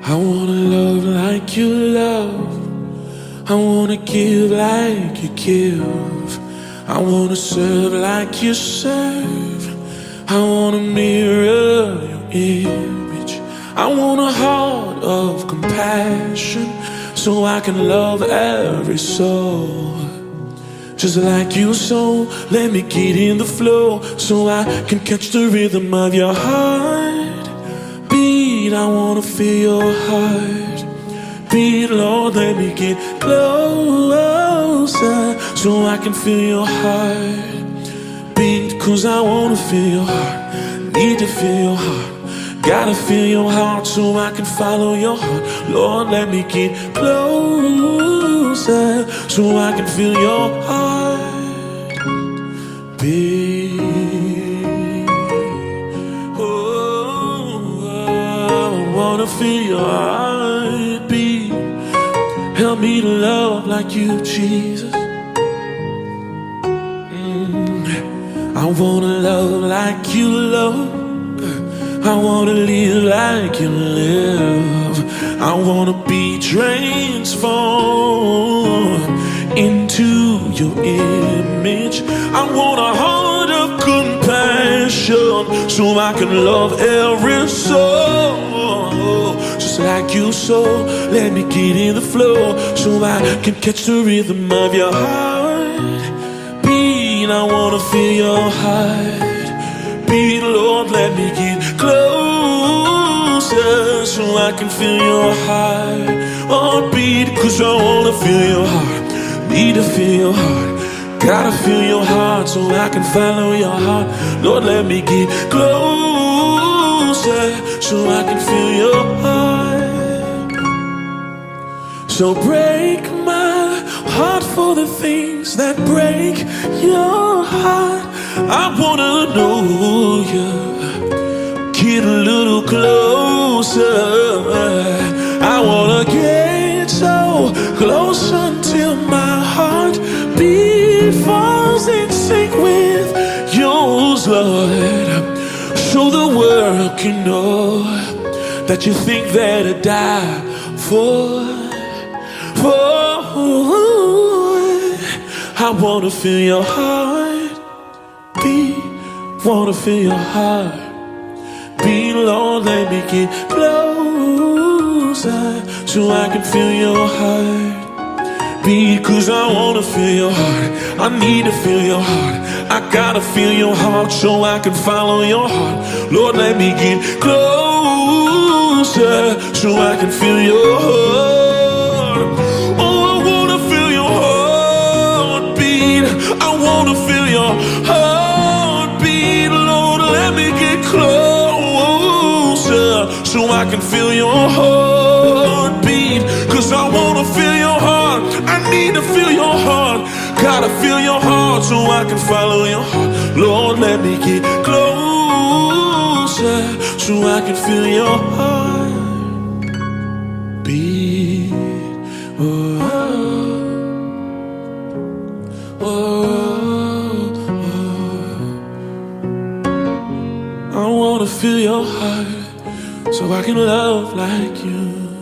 I wanna love like you love. I wanna give like you give. I wanna serve like you serve. I wanna mirror your image. I want a heart of compassion so I can love every soul. Just like you, so let me get in the flow so I can catch the rhythm of your heart beat. I wanna feel your heart beat, Lord, let me get closer so I can feel your heart beat. Cause I wanna feel your heart, need to feel your heart, gotta feel your heart so I can follow your heart. Lord, let me get closer so I can feel your heart beat. Oh, I wanna feel your heart beat. Help me to love like you, Jesus. I wanna love like you love. I wanna live like you live. I wanna be transformed into your image. I want a heart of compassion so I can love every soul. Just like you, so let me get in the flow so I can catch the rhythm of your heart beat. I wanna feel your heart beat, Lord, let me get closer so I can feel your heart beat. Cause I wanna feel your heart, need to feel your heart, gotta feel your heart so I can follow your heart. Lord, let me get closer so I can feel your heart. So break my heart for the things that break your heart. I wanna know you, get a little closer. I wanna get so close until my heart beat falls in sync with yours, Lord. So the world can know that you think that I die for. I wanna feel your heart beat, wanna feel your heart beat, Lord, let me get closer so I can feel your heart beat. Cause I wanna feel your heart, I need to feel your heart, I gotta feel your heart so I can follow your heart. Lord, let me get closer so I can feel your heart. I wanna feel your heartbeat, Lord, let me get closer so I can feel your heartbeat. Cause I wanna feel your heart, I need to feel your heart, gotta feel your heart so I can follow your heart. Lord, let me get closer so I can feel your heart beat. I wanna feel your heart so I can love like you.